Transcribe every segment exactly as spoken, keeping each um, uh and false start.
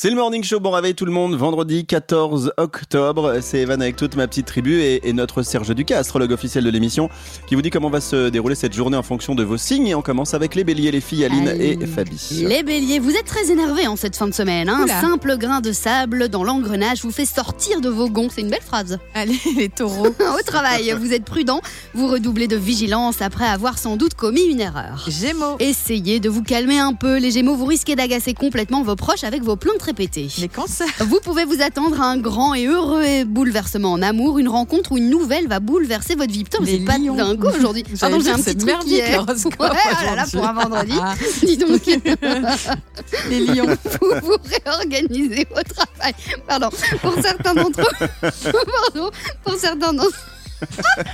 C'est le Morning Show, bon réveil tout le monde, vendredi quatorze octobre, c'est Evan avec toute ma petite tribu et, et notre Serge Ducas, astrologue officiel de l'émission, qui vous dit comment va se dérouler cette journée en fonction de vos signes. Et on commence avec les béliers, les filles, Aline Allez. et Fabi. Les béliers, vous êtes très énervés en cette fin de semaine. Hein. Un simple grain de sable dans l'engrenage vous fait sortir de vos gonds, c'est une belle phrase. Allez les taureaux. Au travail, vous êtes prudent, vous redoublez de vigilance après avoir sans doute commis une erreur. Gémeaux. Essayez de vous calmer un peu, les gémeaux, vous risquez d'agacer complètement vos proches avec vos plaintes répétées. Les cancers. Vous pouvez vous attendre à un grand et heureux bouleversement en amour, une rencontre ou une nouvelle va bouleverser votre vie. Putain, mais c'est pas dingo aujourd'hui. Pardon, j'ai un petit truc qui est... Ouais, oh là là, pour un vendredi. Ah. Dis donc. Les lions. Vous vous réorganisez au travail. Pardon. Pour certains d'entre eux. Pardon. Pour certains d'entre eux.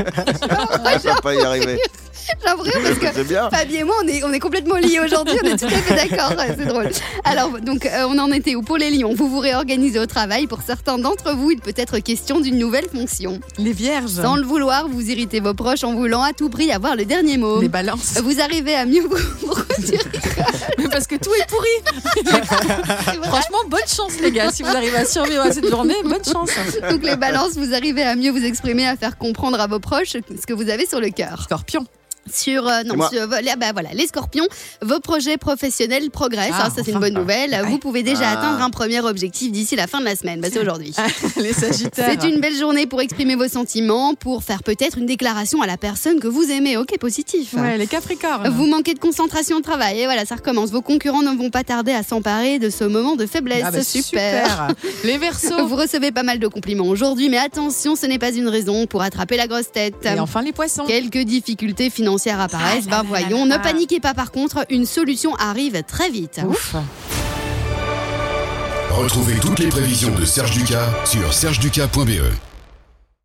On va pas y arriver. J'ai l'impression parce que Fabien et moi on est, on est complètement liés aujourd'hui, on est tout à fait d'accord, c'est drôle. Alors donc euh, on en était où pour les lions? Vous vous réorganisez au travail, pour certains d'entre vous il peut être question d'une nouvelle fonction. Les vierges. Sans le vouloir, vous irritez vos proches en voulant à tout prix avoir le dernier mot. Les balances. Vous arrivez à mieux vous produire. Mais parce que tout est pourri. Franchement bonne chance les gars, si vous arrivez à survivre à cette journée, bonne chance. Donc les balances, vous arrivez à mieux vous exprimer, à faire comprendre à vos proches ce que vous avez sur le cœur. Scorpion. Sur, euh, non, sur bah, voilà, les scorpions, vos projets professionnels progressent, ah, hein, ça c'est une bonne nouvelle. Ouais. Vous pouvez déjà ah. atteindre un premier objectif d'ici la fin de la semaine, bah, c'est aujourd'hui. Les sagittaires. C'est une belle journée pour exprimer vos sentiments, pour faire peut-être une déclaration à la personne que vous aimez. Ok, positif. Ouais, les capricornes. Vous manquez de concentration au travail et voilà, ça recommence. Vos concurrents ne vont pas tarder à s'emparer de ce moment de faiblesse. Ah bah, super. super. Les Verseaux. Vous recevez pas mal de compliments aujourd'hui, mais attention, ce n'est pas une raison pour attraper la grosse tête. Et enfin les Poissons. Quelques difficultés financières apparaissent. Ah, Ben voyons, ne paniquez pas par contre, une solution arrive très vite. Ouf. Retrouvez toutes les prévisions de Serge Ducas sur serge ducas point b e.